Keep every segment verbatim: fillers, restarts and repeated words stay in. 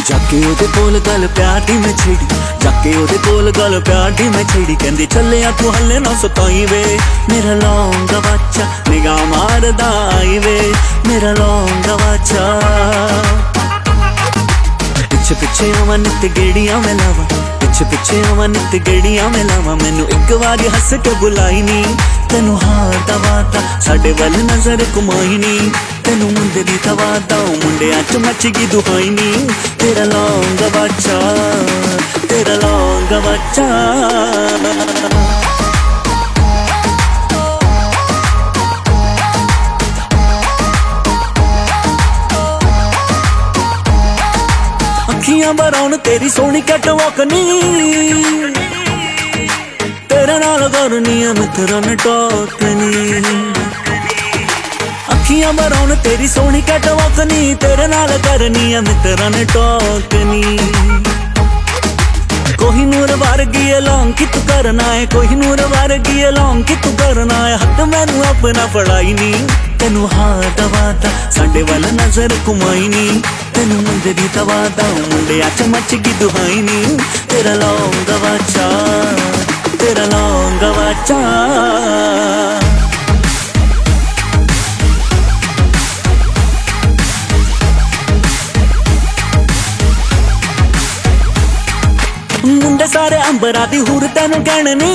जाके ओदे कोल गल प्यार दी मैं छेड़ी, जाके ओदे कोल गल प्यार दी मैं छेड़ी। कहंदी चले आ तू हले ना सताई वे, मेरा लौंगा बच्चा निगाह मारदा आई वे, मेरा लौंगा बच्चा। पिछे पिछे आवां नित गेड़ियां मैं लावां, पिछे पिछे आवां नित गेड़ियां मैं लावां। मैनू एक बारी हस के बुलाई नी, तेनू हार दा वादा साडे वल नजर घुमाई नी। तेनू मुंडे दी तवादा मुंडियां च मचगी दुहाई नी। तेरा लौंगा बच्चा, तेरा लौंगा बच्चा। अखियां बरौन तेरी सोहनी कैटवॉक नी, तेरे नाल करनी है मित्रा ने टॉक नी। अखियां बरौन तेरी सोहनी कैटवॉक नी, तेरे नाल करनी है मित्रा ने टॉक नी। कोहिनूर वर्गी लौंग कि तू करना है, कोहिनूर वर्गी लौंग कि तू करना है। हद मैनू अपना फड़ाई नी, तेनू हार दा वादा साडे वल नजर घुमाई नी। तेनू मुंडे दी तवादा मुंडियां च मचगी दुहाई नी। तेरा लौंगा बच्चा, तेरा लौंगा बच्चा। मुंडे सारे अंबरा दी हुर तेनू कहनी,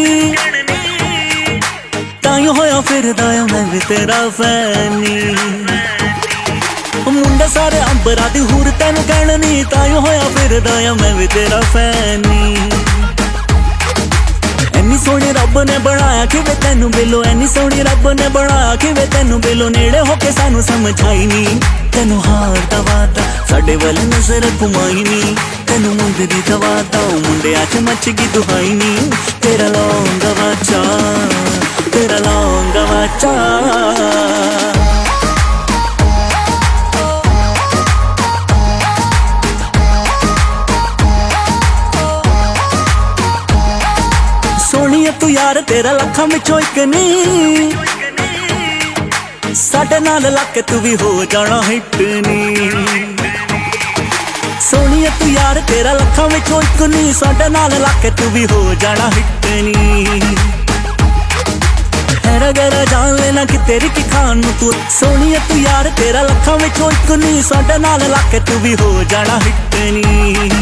ताइयों होया फिरदा मैं भी तेरा फैनी। मुंडे सारे अंबरा दी हुर तेनू कहनी, ताइयों होया फिरदा मैं भी तेरा फैनी। एनी सोहनी रब ने बनाया कि वे तेनू बिलो, एनी सोहनी रब ने बनाया कि वे तेनू बिलो। नेड़े होके सानू समझाई नी, तेनू हार दा वादा साडे वल नजर घुमाई नी। तेनू मुंडे दी तवादा मुंडियां च मचगी दुहाई नी। तेरा लौंगा बच्चा, तेरा लौंगा बच्चा। सोहणिया तू यार तेरा लखां विचों इक नी, साडे नाल लग तू भी हो जाना हिट नी। सोहणिया तू यार तेरा लखां विचों इक नी, साडे नाल लग तू भी हो जाना हिट नी। हैरा गैरा जान लेना कि तेरी की खान तू। सोहणिया तू यार तेरा लखां विचों इक नी, साडे नाल लग तू भी हो जाना हिट नी।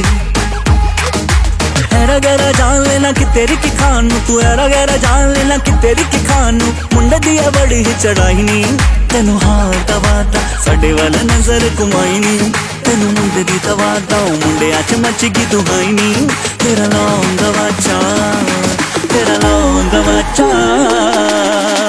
हैरा गैरा जान लेना कि तेरी की खान तू, हैरा गैरा जान लेना कि तेरी की खान। मुंडे दी बड़ी ही चढ़ाई नी, तेनू हार दा वादा साडे वल नजर घुमाई नी। तेनू मुंडे दी तवादा मुंडियां च मचगी दुहाई नी। तेरा लौंगा बच्चा, तेरा लौंगा बच्चा।